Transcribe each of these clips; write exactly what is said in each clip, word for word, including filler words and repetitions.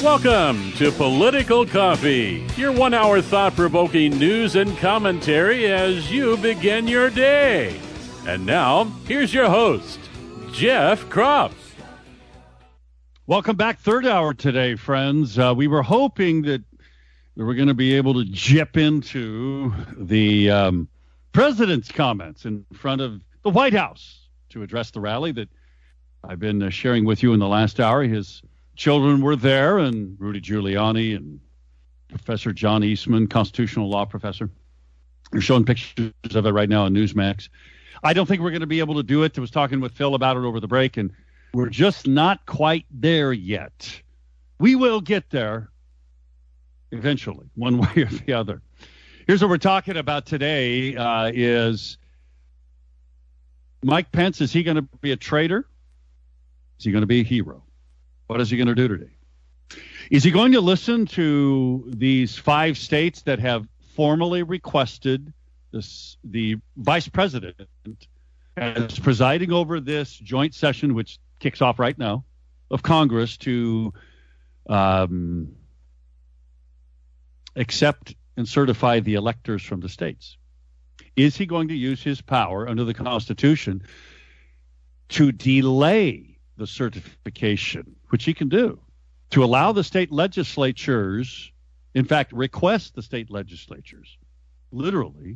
Welcome to Political Coffee, your one-hour thought-provoking news and commentary as you begin your day. And now, here's your host, Jeff Kropf. Welcome back, third hour today, friends. Uh, we were hoping that we were going to be able to jip into the um, president's comments in front of the White House to address the rally that I've been uh, sharing with you in the last hour. His children were there, and Rudy Giuliani and Professor John Eastman, constitutional law professor. They're showing pictures of it right now on Newsmax. I don't think we're going to be able to do it. I was talking with Phil about it over the break, and we're just not quite there yet. We will get there eventually, one way or the other. Here's what we're talking about today uh, is Mike Pence, is he going to be a traitor? Is he going to be a hero? What is he going to do today? Is he going to listen to these five states that have formally requested this, the vice president as presiding over this joint session, which kicks off right now, of Congress to um, accept and certify the electors from the states? Is he going to use his power under the Constitution to delay the certification, which he can do, to allow the state legislatures, in fact, request the state legislatures, literally,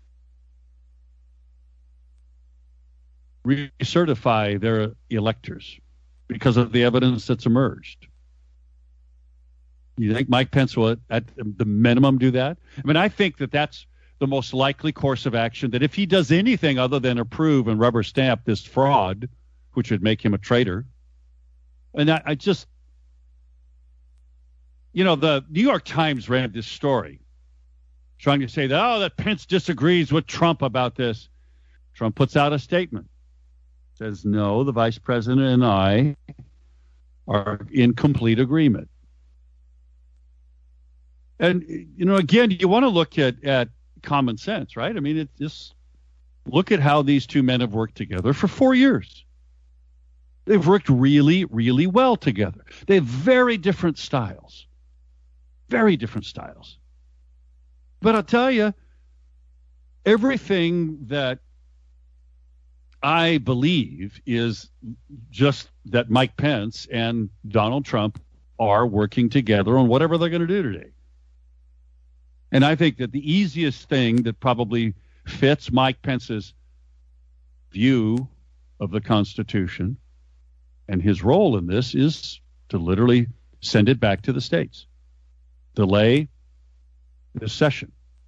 recertify their electors because of the evidence that's emerged? You think Mike Pence will, at the minimum, do that? I mean, I think that that's the most likely course of action, that if he does anything other than approve and rubber stamp this fraud, which would make him a traitor. And I, I just, you know, the New York Times ran this story trying to say that, oh, that Pence disagrees with Trump about this. Trump puts out a statement, says, no, the vice president and I are in complete agreement. And, you know, again, you want to look at, at common sense, right? I mean, it just look at how these two men have worked together for four years. They've worked really, really well together. They have very different styles. Very different styles. But I'll tell you, everything that I believe is just that Mike Pence and Donald Trump are working together on whatever they're going to do today. And I think that the easiest thing that probably fits Mike Pence's view of the Constitution and his role in this is to literally send it back to the states. Delay the session.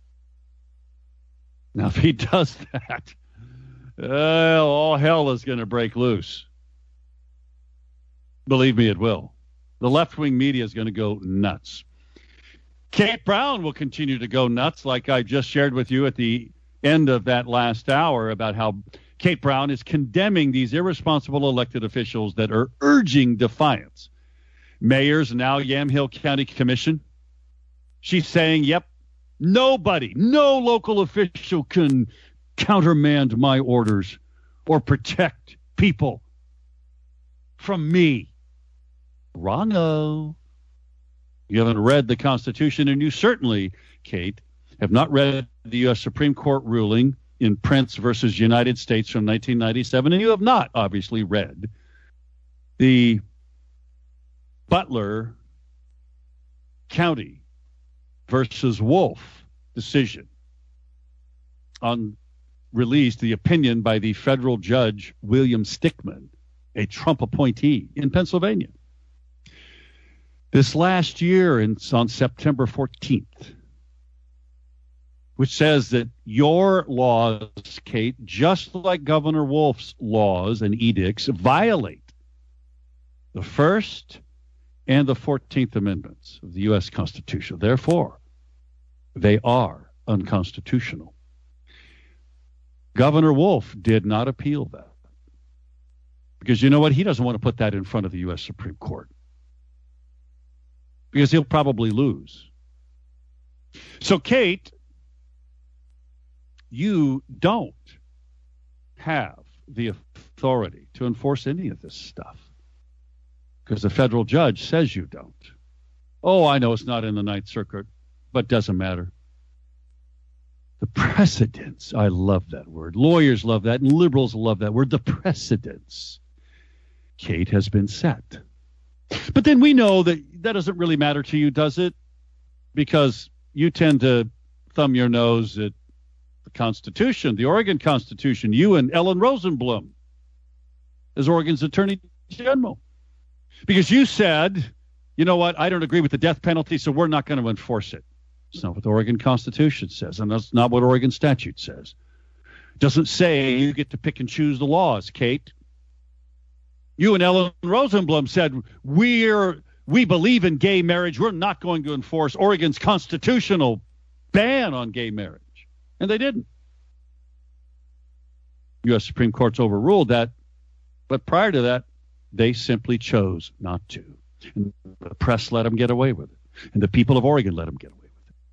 Now, if he does that, uh, all hell is going to break loose. Believe me, it will. The left-wing media is going to go nuts. Kate Brown will continue to go nuts, like I just shared with you at the end of that last hour about how Kate Brown is condemning these irresponsible elected officials that are urging defiance. Mayors, now Yamhill County Commission. She's saying, yep, nobody, no local official can countermand my orders or protect people from me. Wrong-o. You haven't read the Constitution, and you certainly, Kate, have not read the U S Supreme Court ruling in Prince versus United States from nineteen ninety-seven, and you have not obviously read the Butler County versus Wolf decision on released the opinion by the federal judge William Stickman, a Trump appointee in Pennsylvania. This last year, in, on September fourteenth, which says that your laws, Kate, just like Governor Wolf's laws and edicts, violate the First and the fourteenth Amendments of the U S Constitution. Therefore, they are unconstitutional. Governor Wolf did not appeal that. Because you know what? He doesn't want to put that in front of the U S Supreme Court. Because he'll probably lose. So, Kate, you don't have the authority to enforce any of this stuff because the federal judge says you don't. Oh, I know it's not in the Ninth Circuit, but doesn't matter. The precedents, I love that word. Lawyers love that, and liberals love that word. The precedents, Kate, has been set. But then we know that that doesn't really matter to you, does it? Because you tend to thumb your nose at the Constitution, the Oregon Constitution, you and Ellen Rosenblum as Oregon's Attorney General. Because you said, you know what, I don't agree with the death penalty, so we're not going to enforce it. It's not what the Oregon Constitution says, and that's not what Oregon statute says. It doesn't say you get to pick and choose the laws, Kate. You and Ellen Rosenblum said, we're, we believe in gay marriage. We're not going to enforce Oregon's constitutional ban on gay marriage. And they didn't. U S Supreme Court's overruled that. But prior to that, they simply chose not to. And the press let them get away with it. And the people of Oregon let them get away with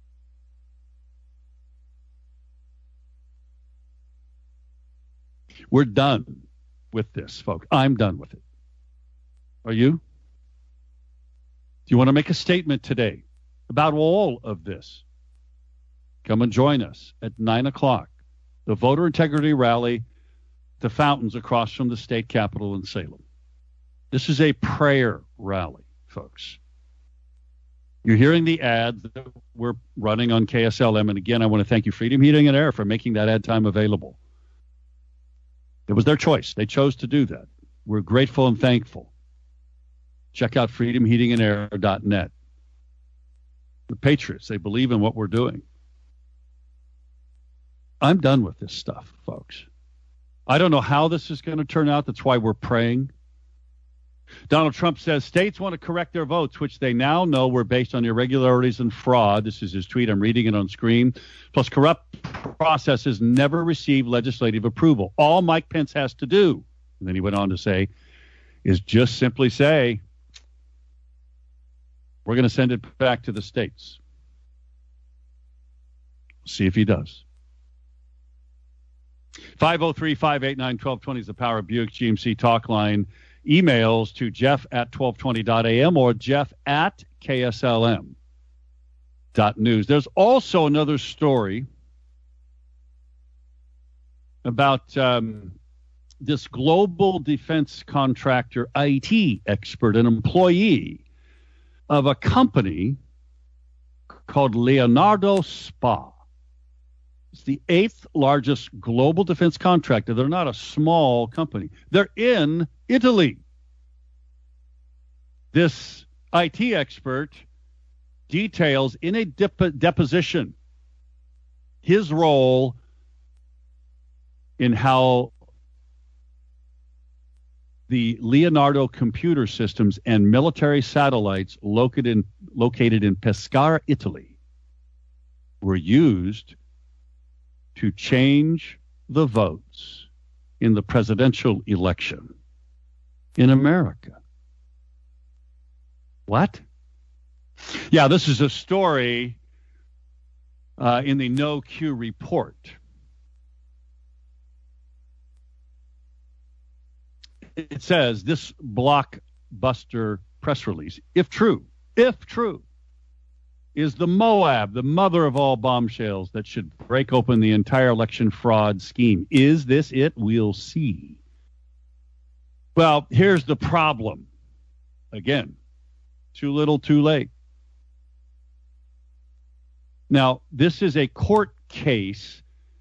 it. We're done with this, folks. I'm done with it. Are you? Do you want to make a statement today about all of this? Come and join us at nine o'clock. The voter integrity rally, the fountains across from the state capitol in Salem. This is a prayer rally, folks. You're hearing the ads that we're running on K S L M. And again, I want to thank you, Freedom Heating and Air, for making that ad time available. It was their choice. They chose to do that. We're grateful and thankful. Check out freedom heating and air dot net. The Patriots, they believe in what we're doing. I'm done with this stuff, folks. I don't know how this is going to turn out. That's why we're praying. Donald Trump says states want to correct their votes, which they now know were based on irregularities and fraud. This is his tweet. I'm reading it on screen. Plus, corrupt processes never receive legislative approval. All Mike Pence has to do, and then he went on to say, is just simply say, we're going to send it back to the states. See if he does. five oh three, five eight nine, one two two zero is the Power Buick G M C talk line. Emails to Jeff at twelve twenty dot a m or Jeff at K S L M dot news. There's also another story about um, this global defense contractor, I T expert, an employee of a company called Leonardo Spa. It's the eighth largest global defense contractor. They're not a small company. They're in Italy. This I T expert details in a dep- deposition his role in how the Leonardo computer systems and military satellites located in, located in Pescara, Italy, were used to change the votes in the presidential election in America. What? Yeah, this is a story uh, in the No Q report. It says this blockbuster press release, if true, if true, is the Moab, the mother of all bombshells that should break open the entire election fraud scheme. Is this it? We'll see. Well, here's the problem. Again, too little, too late. Now, this is a court case.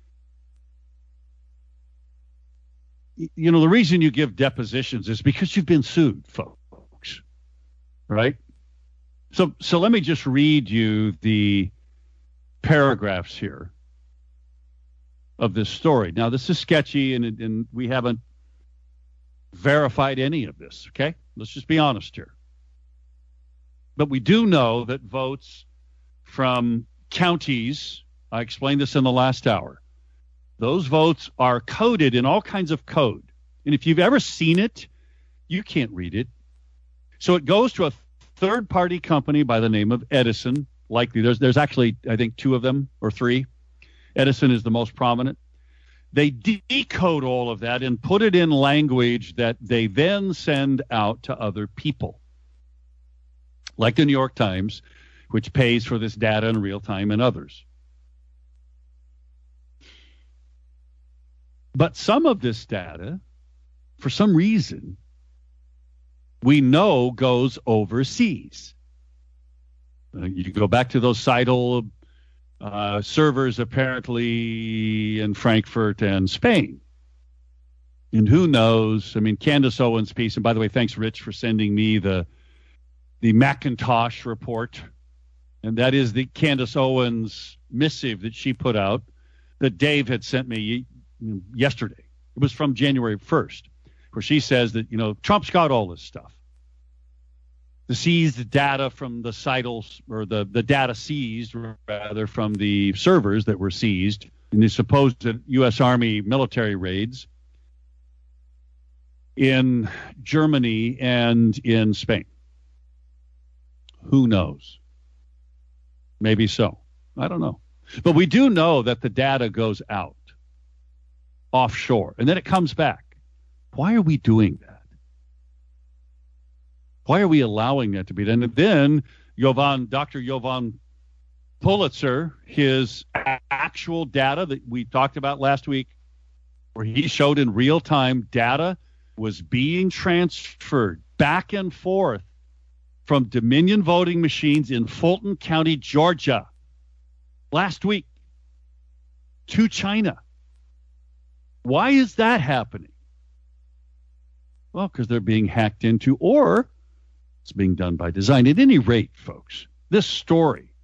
You know, the reason you give depositions is because you've been sued, folks, right? So so let me just read you the paragraphs here of this story. Now, this is sketchy, and, and we haven't verified any of this, okay? Let's just be honest here. But we do know that votes from counties, I explained this in the last hour, those votes are coded in all kinds of code. And if you've ever seen it, you can't read it. So it goes to a third-party company by the name of Edison. Likely, there's there's actually, I think, two of them or three. Edison is the most prominent. They decode all of that and put it in language that they then send out to other people. like the New York Times, which pays for this data in real time, and others. But some of this data, for some reason, we know goes overseas. Uh, you go back to those Seidel uh, servers apparently in Frankfurt and Spain. And who knows? I mean, Candace Owens' piece, and by the way, thanks, Rich, for sending me the the Macintosh report. And that is the Candace Owens missive that she put out that Dave had sent me yesterday. It was from January first, where she says that, you know, Trump's got all this stuff. The seized data from the Seidels, or the, the data seized, rather, from the servers that were seized in the supposed U S Army military raids in Germany and in Spain. Who knows? Maybe so. I don't know. But we do know that the data goes out offshore, and then it comes back. Why are we doing that? Why are we allowing that to be done? And then Jovan, Doctor Jovan Pulitzer, his actual data that we talked about last week, where he showed in real time data was being transferred back and forth from Dominion voting machines in Fulton County, Georgia, last week to China. Why is that happening? Well, because they're being hacked into, or it's being done by design. At any rate, folks, this story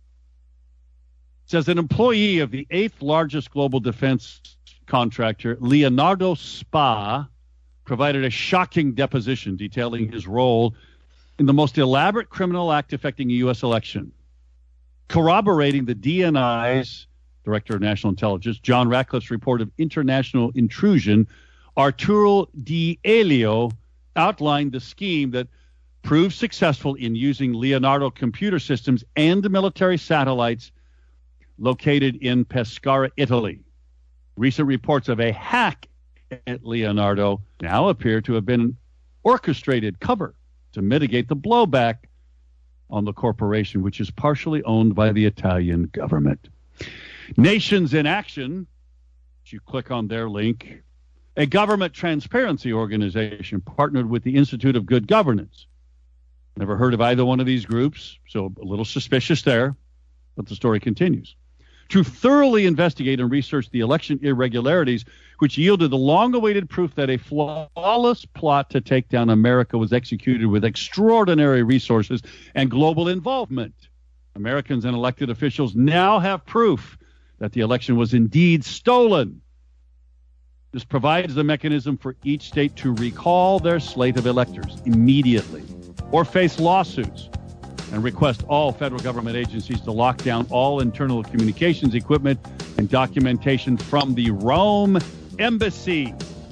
says an employee of the eighth largest global defense contractor, Leonardo Spa, provided a shocking deposition detailing his role in the most elaborate criminal act affecting a U S election, corroborating the D N I's Director of National Intelligence, John Ratcliffe's report of international intrusion. Arturo D'Elio outlined the scheme that proved successful in using Leonardo computer systems and military satellites located in Pescara, Italy. Recent reports of a hack at Leonardo now appear to have been an orchestrated cover to mitigate the blowback on the corporation, which is partially owned by the Italian government. Nations in Action, if you click on their link, a government transparency organization partnered with the Institute of Good Governance. Never heard of either one of these groups, so a little suspicious there, but the story continues. To thoroughly investigate and research the election irregularities, which yielded the long-awaited proof that a flawless plot to take down America was executed with extraordinary resources and global involvement. Americans and elected officials now have proof that the election was indeed stolen. This provides the mechanism for each state to recall their slate of electors immediately or face lawsuits and request all federal government agencies to lock down all internal communications equipment and documentation from the Rome Embassy.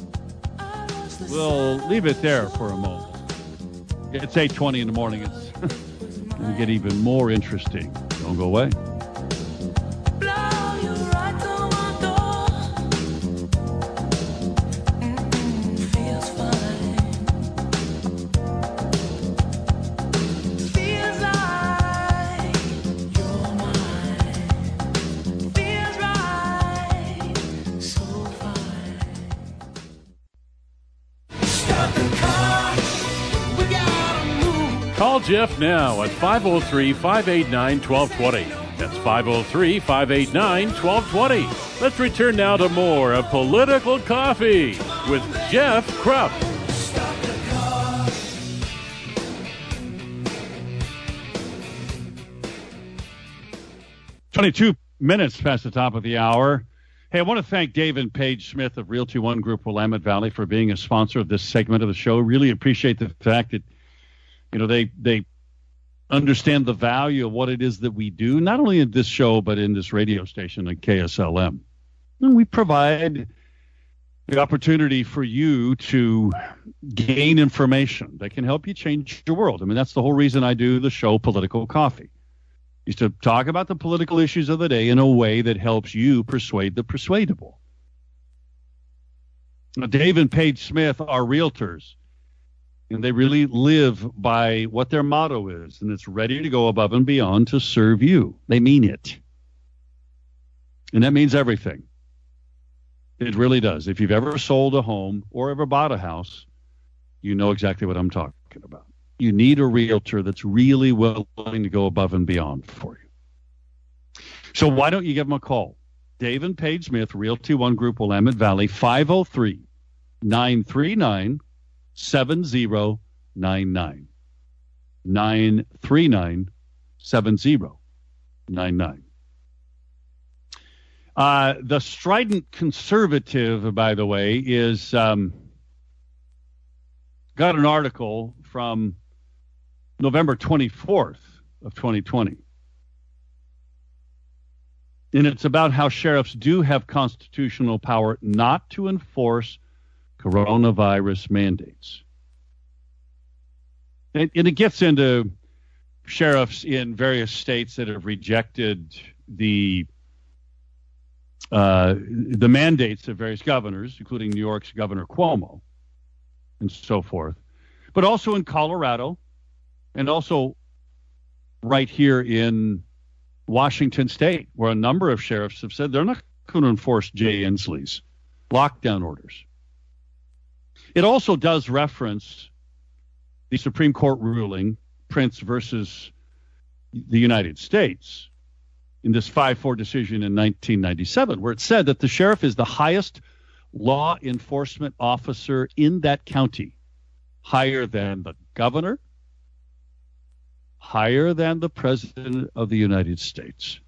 We'll leave it there for a moment. It's eight twenty in the morning. It's going to get even more interesting. Don't go away. Call Jeff now at five oh three, five eight nine, one two two zero. That's five oh three, five eight nine, one two two zero. Let's return now to more of Political Coffee with Jeff Krupp. twenty-two minutes past the top of the hour. Hey, I want to thank Dave and Paige Smith of Realty One Group Willamette Valley for being a sponsor of this segment of the show. Really appreciate the fact that, you know, they they understand the value of what it is that we do, not only in this show, but in this radio station at K S L M. And we provide the opportunity for you to gain information that can help you change your world. I mean, that's the whole reason I do the show Political Coffee, is to talk about the political issues of the day in a way that helps you persuade the persuadable. Now, Dave and Paige Smith are realtors. And they really live by what their motto is, and it's ready to go above and beyond to serve you. They mean it. And that means everything. It really does. If you've ever sold a home or ever bought a house, you know exactly what I'm talking about. You need a realtor that's really willing to go above and beyond for you. So why don't you give them a call? Dave and Paige Smith, Realty One Group, Willamette Valley, five oh three, nine three nine, seven oh nine nine. nine three nine, seven oh nine nine. Uh, the strident conservative, by the way, is um, got an article from November twenty-fourth of twenty twenty. And it's about how sheriffs do have constitutional power not to enforce coronavirus mandates. And, and it gets into sheriffs in various states that have rejected the uh, the mandates of various governors, including New York's Governor Cuomo and so forth, but also in Colorado and also right here in Washington State, where a number of sheriffs have said they're not going to enforce Jay Inslee's lockdown orders. It also does reference the Supreme Court ruling, Prince versus the United States, in this five four decision in nineteen ninety-seven, where it said that the sheriff is the highest law enforcement officer in that county, higher than the governor, higher than the President of the United States.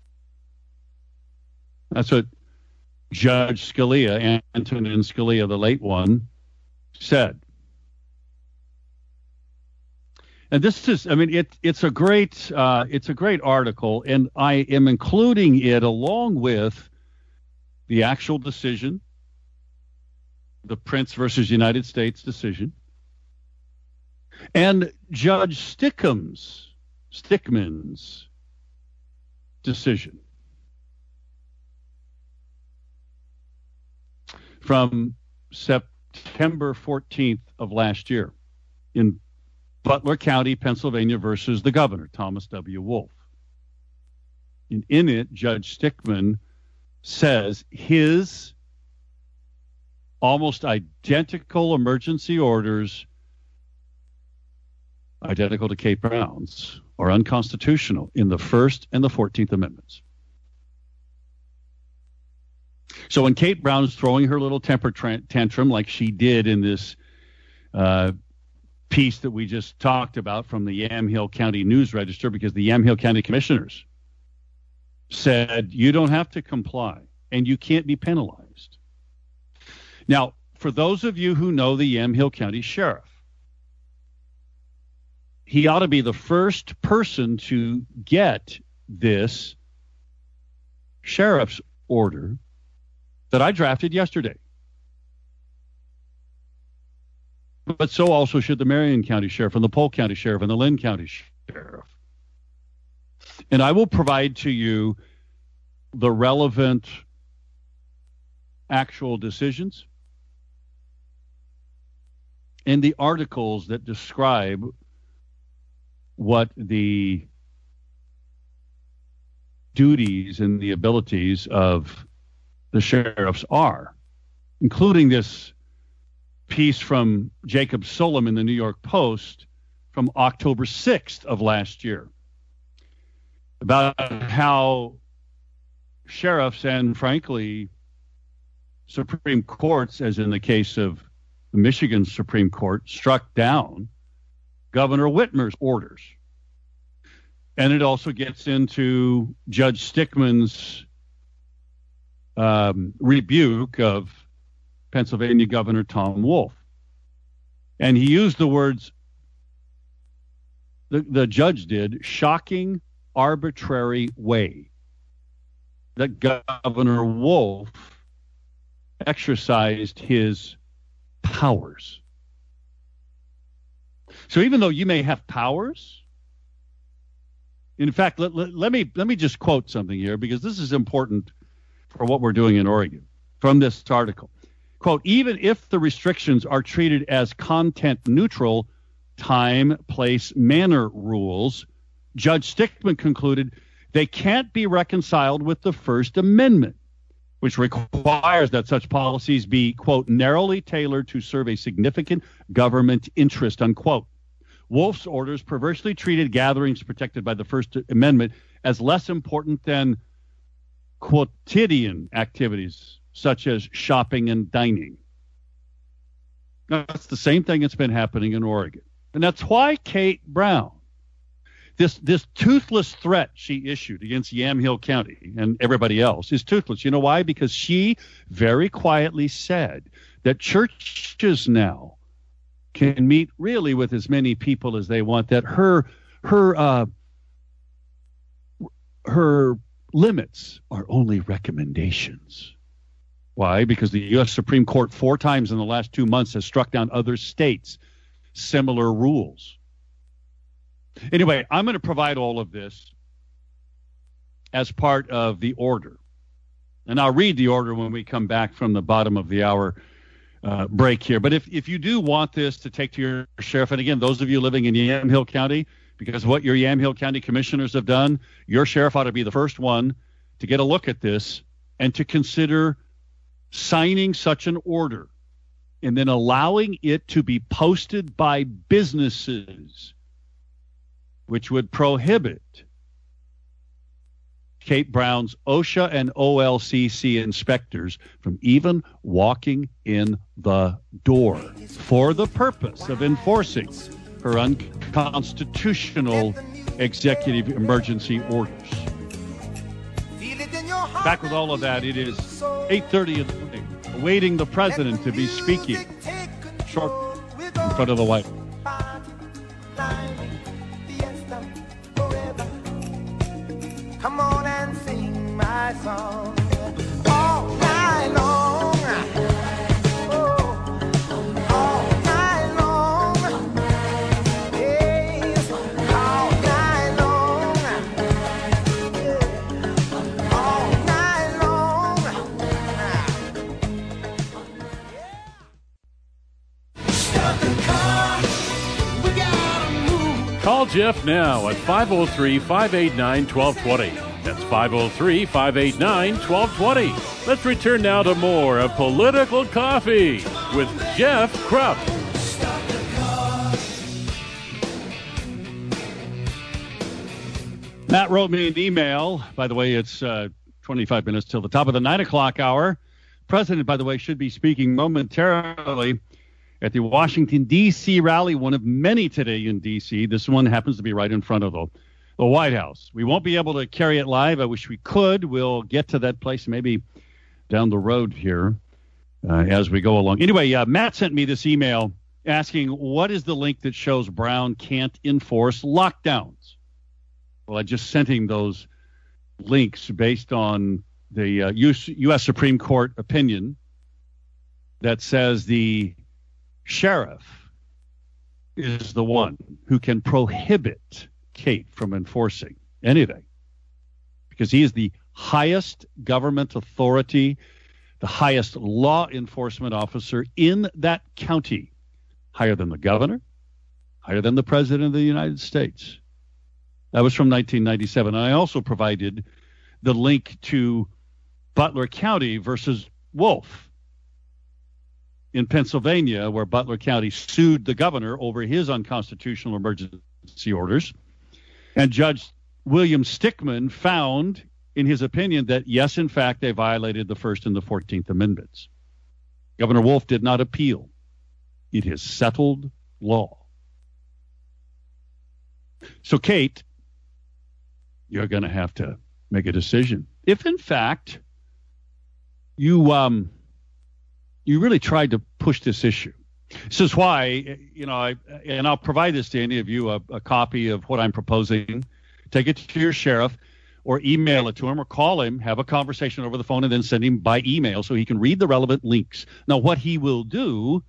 That's what Judge Scalia, Antonin Scalia, the late one, said. And this is, I mean, it, it's a great, uh, it's a great article, and I am including it along with the actual decision, the Prince versus United States decision, and Judge Stickham's, Stickman's decision from September fourteenth of last year in Butler County, Pennsylvania versus the governor, Thomas W. Wolf. And in it, Judge Stickman says his almost identical emergency orders, identical to Kate Brown's, are unconstitutional in the First and the fourteenth Amendments. So when Kate Brown's throwing her little temper tra- tantrum like she did in this uh, piece that we just talked about from the Yamhill County News Register, because the Yamhill County commissioners said you don't have to comply and you can't be penalized. Now, for those of you who know the Yamhill County Sheriff, he ought to be the first person to get this sheriff's order that I drafted yesterday. But so also should the Marion County Sheriff and the Polk County Sheriff and the Lynn County Sheriff. And I will provide to you the relevant actual decisions and the articles that describe what the duties and the abilities of the sheriffs are, including this piece from Jacob Solom in the New York Post from October sixth of last year about how sheriffs and, frankly, Supreme Courts, as in the case of the Michigan Supreme Court, struck down Governor Whitmer's orders. And it also gets into Judge Stickman's um, rebuke of Pennsylvania Governor Tom Wolf. And he used the words, the, the judge did, shocking, arbitrary way that Governor Wolf exercised his powers. So even though you may have powers, in fact, let, let, let me let me just quote something here, because this is important for what we're doing in Oregon from this article. Quote, even if the restrictions are treated as content neutral, time, place, manner rules, Judge Stickman concluded they can't be reconciled with the First Amendment, which requires that such policies be, quote, narrowly tailored to serve a significant government interest, unquote. Wolf's orders perversely treated gatherings protected by the First Amendment as less important than quotidian activities such as shopping and dining. Now, that's the same thing that's been happening in Oregon. And that's why Kate Brown, this this toothless threat she issued against Yamhill County and everybody else is toothless. You know why? Because she very quietly said that churches now can meet really with as many people as they want, that her her uh, her limits are only recommendations. Why? Because the U S Supreme Court four times in the last two months has struck down other states' similar rules. Anyway, I'm going to provide all of this as part of the order. And I'll read the order when we come back from the bottom of the hour uh, break here. But if, if you do want this to take to your sheriff, and again, those of you living in Yamhill County, because of what your Yamhill County commissioners have done, your sheriff ought to be the first one to get a look at this and to consider signing such an order and then allowing it to be posted by businesses, which would prohibit Kate Brown's OSHA and O L C C inspectors from even walking in the door for the purpose of enforcing her unconstitutional executive emergency orders. Back with all of that, it is eight thirty in the morning, awaiting the president to be speaking short in front of the White House. Come on and sing my song all night long. Oh, all night long. Yes, all night long. Yeah, all night long. Start the car. We gotta move. Call Jeff now at five oh three, five eight nine, one two two zero. That's five oh three, five eight nine, one two two zero. Let's return now to more of Political Coffee with Jeff Krupp. Matt wrote me an email. By the way, it's uh, twenty-five minutes till the top of the nine o'clock hour. President, by the way, should be speaking momentarily at the Washington, D C rally, one of many today in D C. This one happens to be right in front of the, the White House. We won't be able to carry it live. I wish we could. We'll get to that place maybe down the road here uh, as we go along. Anyway, uh, Matt sent me this email asking, what is the link that shows Brown can't enforce lockdowns? Well, I just sent him those links based on the uh, U S Supreme Court opinion that says the sheriff is the one who can prohibit Kate from enforcing anything because he is the highest government authority, the highest law enforcement officer in that county, higher than the governor, higher than the president of the United States. That was from nineteen ninety-seven. And I also provided the link to Butler County versus Wolf in Pennsylvania, where Butler County sued the governor over his unconstitutional emergency orders. And Judge William Stickman found in his opinion that, yes, in fact, they violated the First and the fourteenth Amendments. Governor Wolf did not appeal. It is settled law. So, Kate, you're going to have to make a decision. If, in fact, you... um. You really tried to push this issue. This is why, you know, I, and I'll provide this to any of you, a, a copy of what I'm proposing. Take it to your sheriff or email it to him or call him, have a conversation over the phone, and then send him by email so he can read the relevant links. Now, what he will do,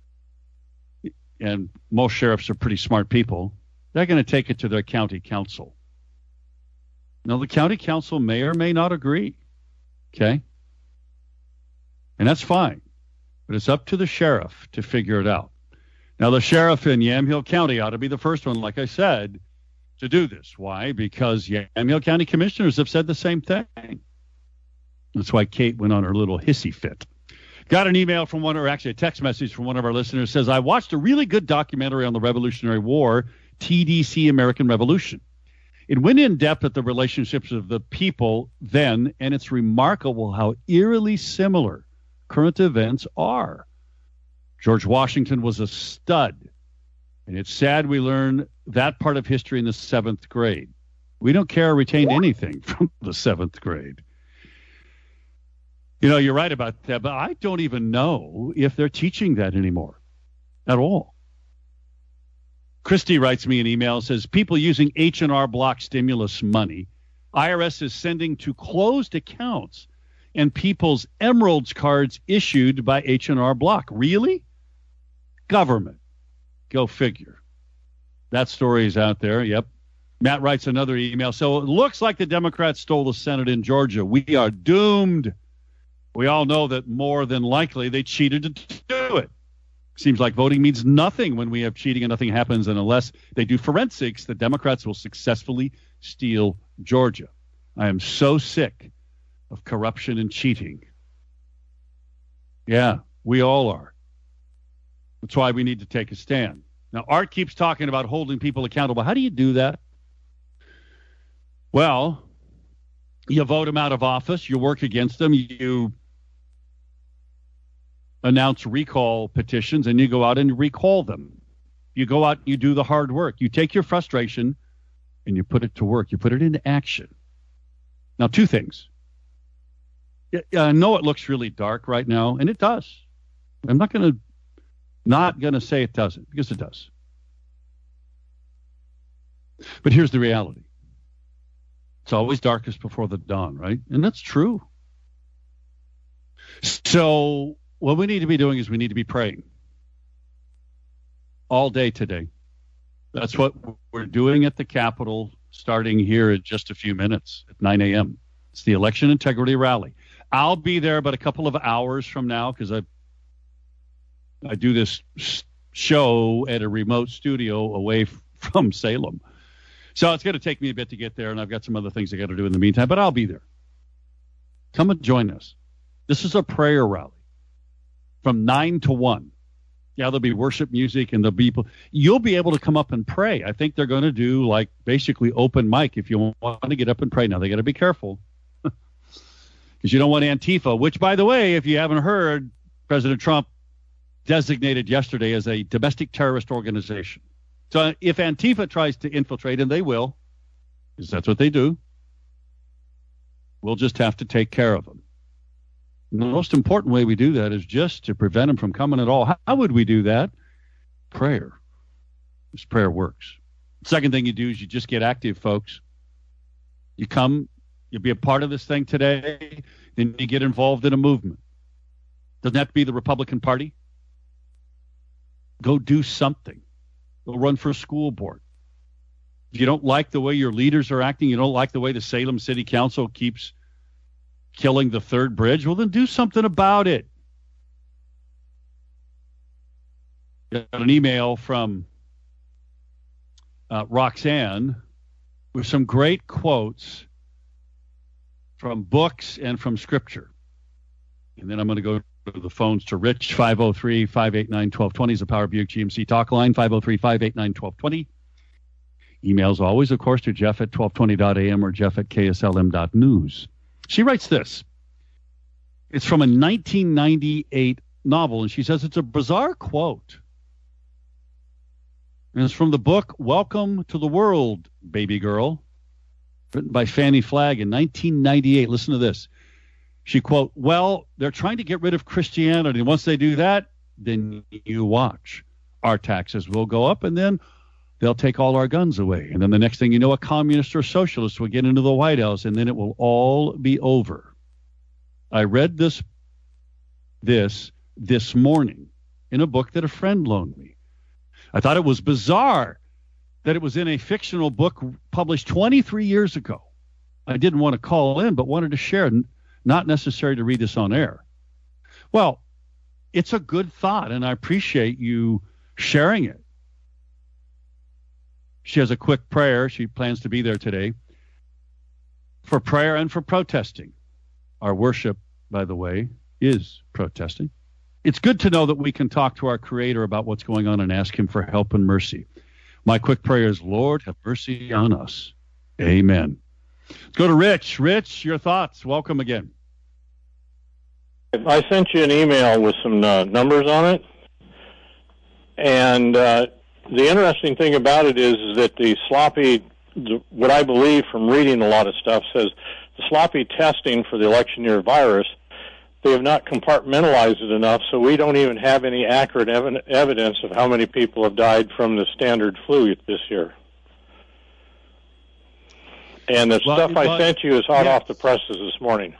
and most sheriffs are pretty smart people, they're going to take it to their county council. Now, the county council may or may not agree, okay? And that's fine. But it's up to the sheriff to figure it out. Now, the sheriff in Yamhill County ought to be the first one, like I said, to do this. Why? Because Yamhill County commissioners have said the same thing. That's why Kate went on her little hissy fit. Got an email from one, or actually a text message from one of our listeners, says, I watched a really good documentary on the Revolutionary War, T D C American Revolution. It went in depth at the relationships of the people then, and it's remarkable how eerily similar current events are. George Washington was a stud, and it's sad we learn that part of history in the seventh grade. We don't care or retain anything from the seventh grade. You know, you're right about that, but I don't even know if they're teaching that anymore at all. Christy writes me an email, says, people using H and R Block stimulus money, I R S is sending to closed accounts and people's Emeralds cards issued by H and R Block. Really? Government. Go figure. That story is out there. Yep. Matt writes another email. So it looks like the Democrats stole the Senate in Georgia. We are doomed. We all know that more than likely they cheated to do it. Seems like voting means nothing when we have cheating and nothing happens. And unless they do forensics, the Democrats will successfully steal Georgia. I am so sick of corruption and cheating. Yeah, we all are. That's why we need to take a stand. Now, Art keeps talking about holding people accountable. How do you do that? Well, you vote them out of office. You work against them. You announce recall petitions, and you go out and recall them. You go out and you do the hard work. You take your frustration and you put it to work. You put it into action. Now, two things. I know it looks really dark right now, and it does. I'm not going to not going to say it doesn't, because it does. But here's the reality. It's always darkest before the dawn, right? And that's true. So what we need to be doing is we need to be praying all day today. That's what we're doing at the Capitol, starting here in just a few minutes at nine a.m. It's the Election Integrity Rally. I'll be there about a couple of hours from now because I I do this show at a remote studio away from Salem. So it's going to take me a bit to get there, and I've got some other things I got to do in the meantime, but I'll be there. Come and join us. This is a prayer rally from nine to one. Yeah, there'll be worship music, and there'll be people. You'll be able to come up and pray. I think they're going to do, like, basically open mic if you want to get up and pray. Now, they got to be careful because you don't want Antifa, which, by the way, if you haven't heard, President Trump designated yesterday as a domestic terrorist organization. So if Antifa tries to infiltrate, and they will, because that's what they do, we'll just have to take care of them. And the most important way we do that is just to prevent them from coming at all. How, how would we do that? Prayer. This prayer works. Second thing you do is you just get active, folks. You come, you'll be a part of this thing today, then you get involved in a movement. Doesn't have to be the Republican Party. Go do something. Go run for a school board. If you don't like the way your leaders are acting, you don't like the way the Salem City Council keeps killing the third bridge, well, then do something about it. Got an email from uh, Roxanne with some great quotes from books and from Scripture. And then I'm going to go to the phones to Rich, five oh three, five eight nine, one two two zero is the Power Buick G M C talk line, five oh three, five eight nine, one two two zero. Emails always, of course, to Jeff at twelve twenty dot a m or Jeff at K S L M dot news. She writes this. It's from a nineteen ninety-eight novel, and she says it's a bizarre quote. And it's from the book Welcome to the World, Baby Girl, written by Fannie Flagg in nineteen ninety-eight. Listen to this. She, quote, well, they're trying to get rid of Christianity. Once they do that, then you watch. Our taxes will go up, and then they'll take all our guns away. And then the next thing you know, a communist or socialist will get into the White House, and then it will all be over. I read this this this morning in a book that a friend loaned me. I thought it was bizarre that it was in a fictional book published twenty-three years ago. I didn't want to call in, but wanted to share. Not necessary to read this on air. Well, it's a good thought, and I appreciate you sharing it. She has a quick prayer. She plans to be there today for prayer and for protesting. Our worship, by the way, is protesting. It's good to know that we can talk to our Creator about what's going on and ask Him for help and mercy. My quick prayer is, Lord, have mercy on us. Amen. Let's go to Rich. Rich, your thoughts. Welcome again. I sent you an email with some uh, numbers on it, and uh, the interesting thing about it is, is that the sloppy, what I believe from reading a lot of stuff, says the sloppy testing for the election year virus, they have not compartmentalized it enough, so we don't even have any accurate ev- evidence of how many people have died from the standard flu this year. And the well, stuff I well, sent you is hot yes. off the presses this morning.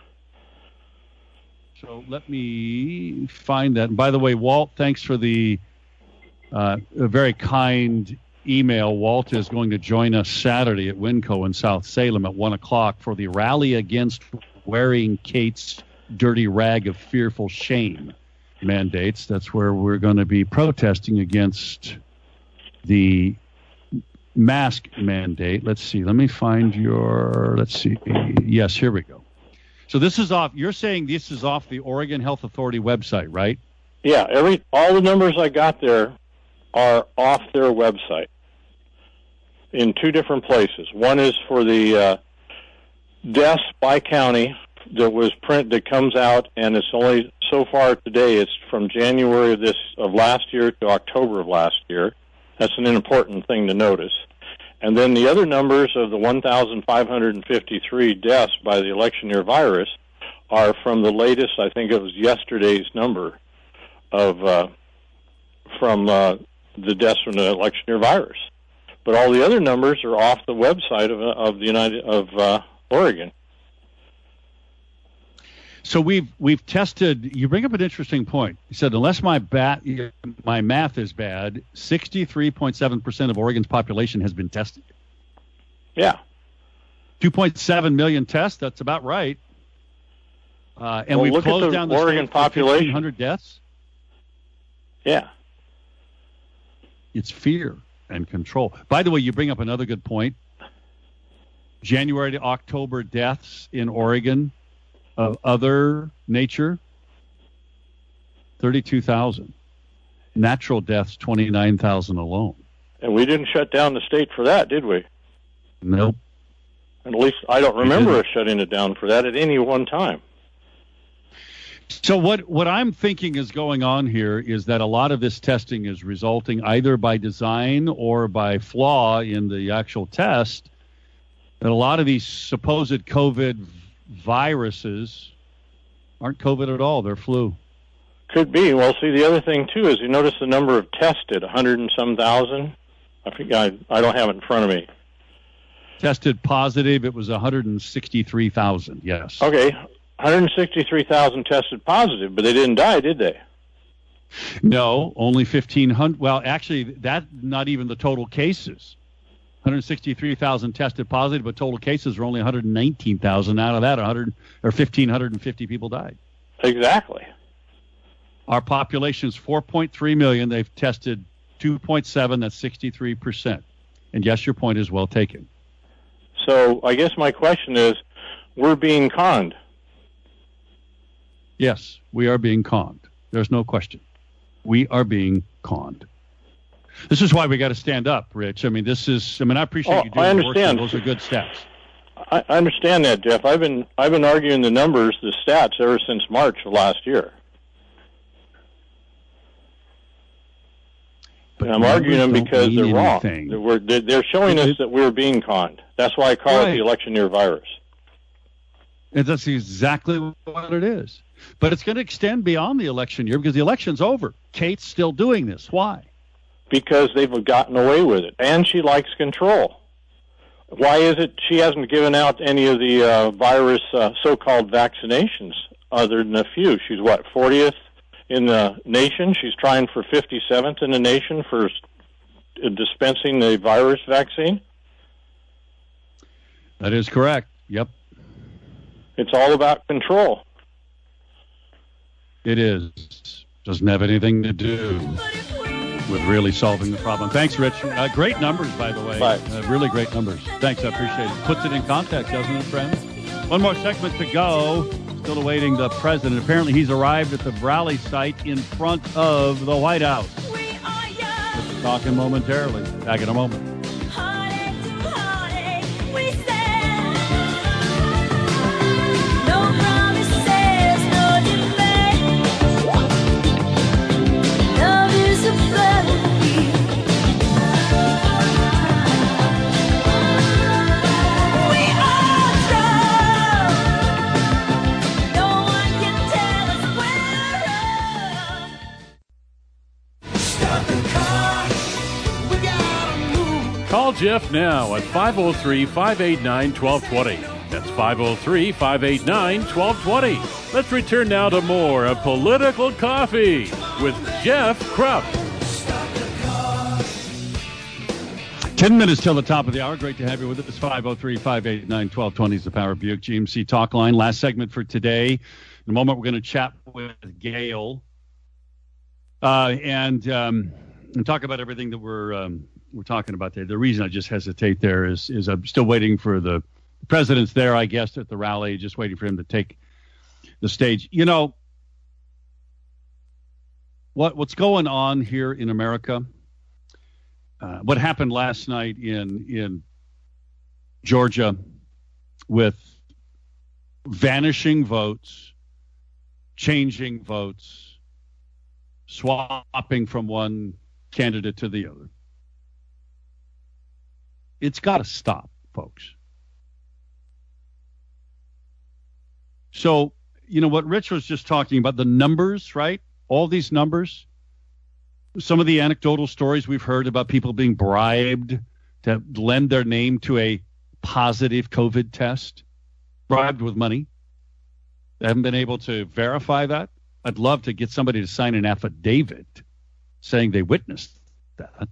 So let me find that. And by the way, Walt, thanks for the uh, a very kind email. Walt is going to join us Saturday at Winco in South Salem at one o'clock for the Rally Against Wearing Kate's Dirty Rag of Fearful Shame mandates. That's where we're going to be protesting against the mask mandate. Let's see. Let me find your, let's see. Yes, here we go. So this is off, you're saying this is off the Oregon Health Authority website, right? Yeah, every all the numbers I got there are off their website in two different places. One is for the uh, deaths by county that was print that comes out, and it's only so far today. It's from January of this of last year to October of last year. That's an important thing to notice. And then the other numbers of the one thousand five hundred fifty-three deaths by the election year virus are from the latest, I think it was yesterday's number of uh, from uh, the deaths from the election year virus. But all the other numbers are off the website of, of the United of uh, Oregon. So we've we've tested. You bring up an interesting point. You said unless my bat my math is bad, sixty-three point seven percent of Oregon's population has been tested. Yeah, two point seven million tests. That's about right. Uh, and well, we've look closed at the down the Oregon state for population. fifteen hundred deaths. Yeah, it's fear and control. By the way, you bring up another good point. January to October deaths in Oregon of other nature, thirty-two thousand. Natural deaths, twenty-nine thousand alone. and we didn't shut down the state for that, did we? Nope. At least I don't remember us shutting it down for that at any one time. So what, what I'm thinking is going on here is that a lot of this testing is resulting either by design or by flaw in the actual test, that a lot of these supposed COVID viruses aren't COVID at all. They're flu. Could be. Well, see, the other thing, too, is you notice the number of tested, one hundred and some thousand. I think I, I don't have it in front of me. Tested positive, it was one hundred sixty-three thousand, yes. Okay, one hundred sixty-three thousand tested positive, but they didn't die, did they? No, only fifteen hundred. Well, actually, that's not even the total cases. one hundred sixty-three thousand tested positive, but total cases are only one hundred nineteen thousand. Out of that, one hundred or one thousand five hundred fifty people died. Exactly. Our population is four point three million. They've tested two point seven. That's sixty-three percent. And yes, your point is well taken. So I guess my question is, we're being conned. Yes, we are being conned. There's no question. We are being conned. This is why we got to stand up, Rich. I mean, this is, I mean, I appreciate Oh, you doing I the work. understand. Those are good steps. I, I understand that, Jeff. I've been I've been arguing the numbers, the stats, ever since March of last year. But And I'm arguing them numbers because don't they're mean wrong. anything. They're, we're, they're they're showing us It- that we're being conned. That's why I call it Right. the election year virus. And that's exactly what it is. But it's going to extend beyond the election year because the election's over. Kate's still doing this. Why? Because they've gotten away with it, and she likes control. Why is it she hasn't given out any of the uh, virus uh, so-called vaccinations other than a few? She's, what, fortieth in the nation? She's trying for fifty-seventh in the nation for uh, dispensing the virus vaccine? That is correct. Yep, It's all about control. it is. Doesn't have anything to do with really solving the problem. Thanks, Rich. Uh, great numbers, by the way. Bye. Uh, really great numbers. Thanks, I appreciate it. Puts it in context, doesn't it, friends? One more segment to go. Still awaiting the president. Apparently, he's arrived at the rally site in front of the White House. We're talking momentarily. Back in a moment. Call Jeff now at five oh three, five eight nine, one two two zero. That's five oh three, five eight nine, one two two zero. Let's return now to more of Political Coffee with Jeff Krupp. Ten minutes till the top of the hour. Great to have you with us. five oh three, five eight nine, one two two zero is the Power Buick G M C talk line. Last segment for today. In a moment, we're going to chat with Gail uh, and um, and talk about everything that we're um, we're talking about there. The reason I just hesitate there is is I'm still waiting for the president's there, I guess, at the rally, just waiting for him to take the stage. You know, what what's going on here in America, uh, what happened last night in in Georgia with vanishing votes, changing votes, swapping from one candidate to the other. It's got to stop, folks. So, you know, what Rich was just talking about, the numbers, right? All these numbers, some of the anecdotal stories we've heard about people being bribed to lend their name to a positive COVID test, bribed with money. They haven't been able to verify that. I'd love to get somebody to sign an affidavit saying they witnessed that.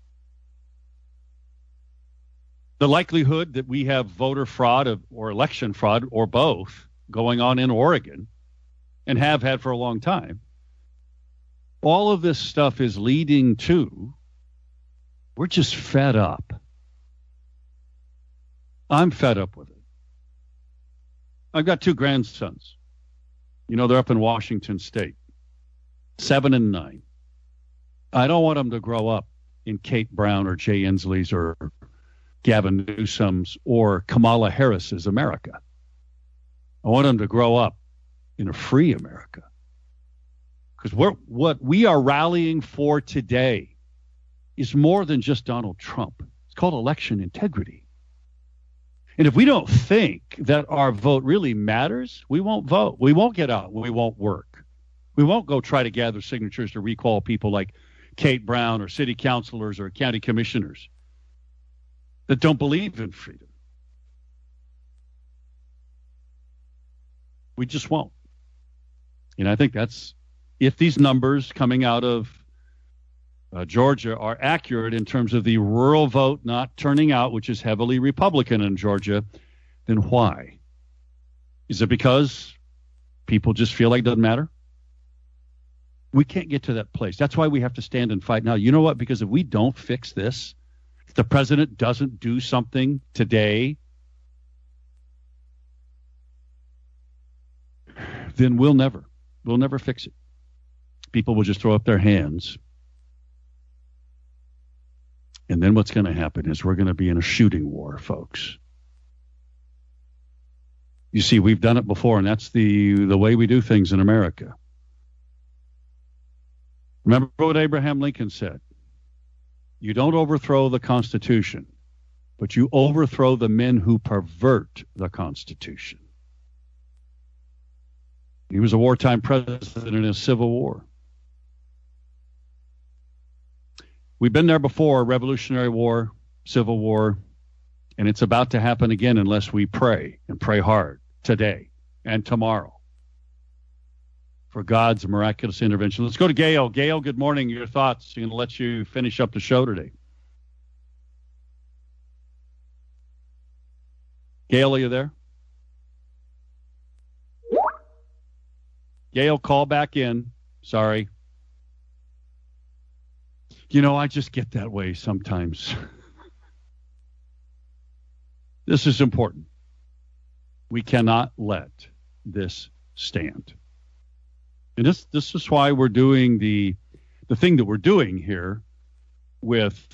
The likelihood that we have voter fraud of, or election fraud or both going on in Oregon and have had for a long time. All of this stuff is leading to, we're just fed up. I'm fed up with it. I've got two grandsons. You know, they're up in Washington State, seven and nine. I don't want them to grow up in Kate Brown or Jay Inslee's or Gavin Newsom's or Kamala Harris's America. I want them to grow up in a free America. Because we're, what we are rallying for today is more than just Donald Trump. It's called election integrity. And if we don't think that our vote really matters, we won't vote. We won't get out. We won't work. We won't go try to gather signatures to recall people like Kate Brown or city councilors or county commissioners that don't believe in freedom. We just won't. And I think that's, if these numbers coming out of uh, Georgia are accurate in terms of the rural vote not turning out, which is heavily Republican in Georgia, then why? Is it because people just feel like it doesn't matter? We can't get to that place. That's why we have to stand and fight now. You know what? Because if we don't fix this, if the president doesn't do something today, then we'll never, we'll never fix it. People will just throw up their hands. And then what's going to happen is we're going to be in a shooting war, folks. You see, we've done it before, and that's the, the way we do things in America. Remember what Abraham Lincoln said. You don't overthrow the Constitution, but you overthrow the men who pervert the Constitution. He was a wartime president in a civil war. We've been there before, Revolutionary War, Civil War, and it's about to happen again unless we pray and pray hard today and tomorrow for God's miraculous intervention. Let's go to Gail. Gail, good morning. Your thoughts. I'm going to let you finish up the show today. Gail, are you there? Gail, call back in. Sorry. You know, I just get that way sometimes. This is important. We cannot let this stand. And this this is why we're doing the the thing that we're doing here with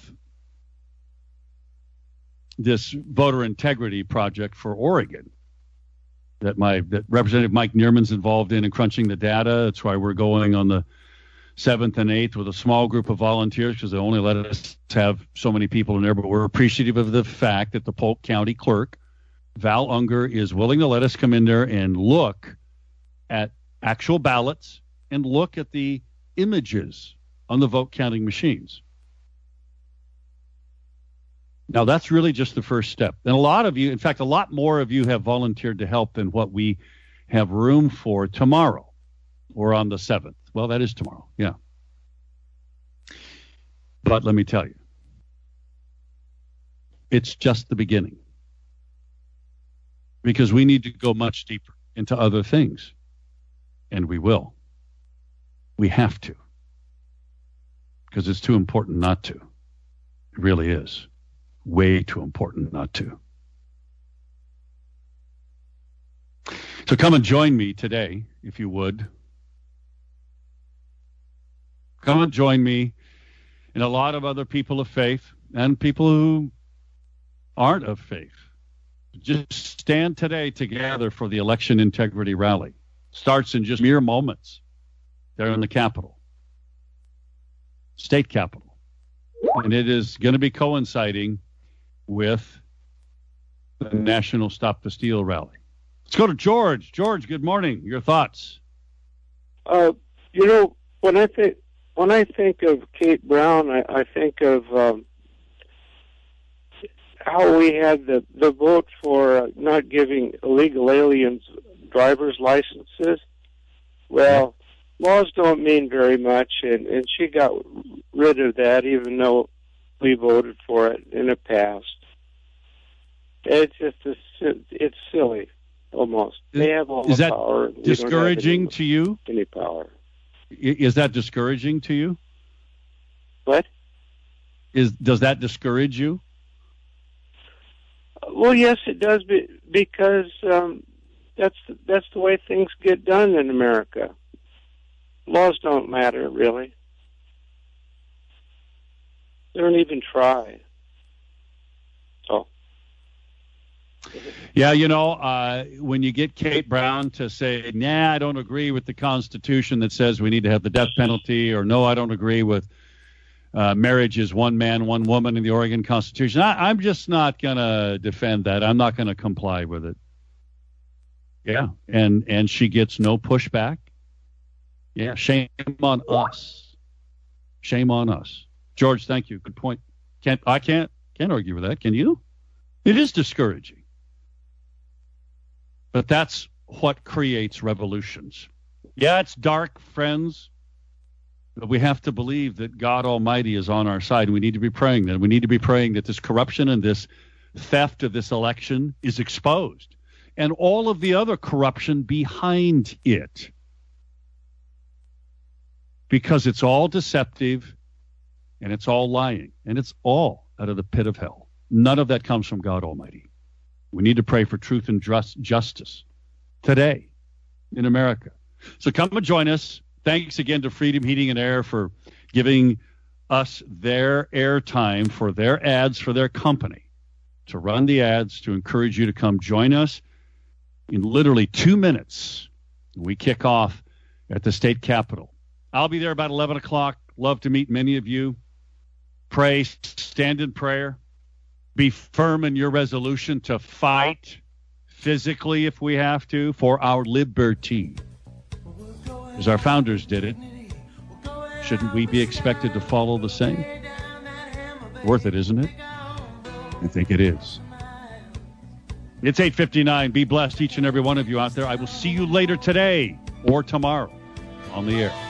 this voter integrity project for Oregon that my that Representative Mike Neerman's involved in and crunching the data. That's why we're going on the seventh and eighth with a small group of volunteers because they only let us have so many people in there. But we're appreciative of the fact that the Polk County clerk, Val Unger, is willing to let us come in there and look at actual ballots and look at the images on the vote counting machines. Now, that's really just the first step. And a lot of you, in fact, a lot more of you have volunteered to help than what we have room for tomorrow or on the seventh. Well, that is tomorrow, yeah. But let me tell you, it's just the beginning. Because we need to go much deeper into other things. And we will. We have to. Because it's too important not to. It really is. Way too important not to. So come and join me today, if you would. Come and join me and a lot of other people of faith and people who aren't of faith. Just stand today together for the election integrity rally. Starts in just mere moments there in the Capitol, state capitol. And it is going to be coinciding with the National Stop the Steal rally. Let's go to George. George, good morning. Your thoughts? Uh, you know, when I think when I think of Kate Brown, I, I think of um, how we had the the vote for uh, not giving illegal aliens driver's licenses. Well, laws don't mean very much, and, and she got rid of that, even though we voted for it and it passed. It's just a, it's silly, almost. They have all is the that power. We don't have discouraging any, to you? Any power? I- Is that discouraging to you? What? Is does that discourage you? Well, yes, it does, be, because um, that's that's the way things get done in America. Laws don't matter, really. They don't even try. So. Yeah, you know, uh, when you get Kate Brown to say, nah, I don't agree with the Constitution that says we need to have the death penalty, or no, I don't agree with uh, marriage is one man, one woman in the Oregon Constitution, I, I'm just not going to defend that. I'm not going to comply with it. Yeah, and, and she gets no pushback. Yeah, shame on us. Shame on us. George, thank you. Good point. Can't I can't can't argue with that. Can you? It is discouraging. But that's what creates revolutions. Yeah, it's dark, friends. But we have to believe that God Almighty is on our side. We need to be praying that. We need to be praying that this corruption and this theft of this election is exposed. And all of the other corruption behind it. Because it's all deceptive and it's all lying. And it's all out of the pit of hell. None of that comes from God Almighty. We need to pray for truth and just, justice today in America. So come and join us. Thanks again to Freedom Heating and Air for giving us their airtime for their ads for their company, to run the ads, to encourage you to come join us. In literally two minutes, we kick off at the state capitol. I'll be there about eleven o'clock. Love to meet many of you. Pray, stand in prayer. Be firm in your resolution to fight physically if we have to for our liberty. As our founders did it, shouldn't we be expected to follow the same? Worth it, isn't it? I think it is. It's eight fifty-nine. Be blessed, each and every one of you out there. I will see you later today or tomorrow on the air.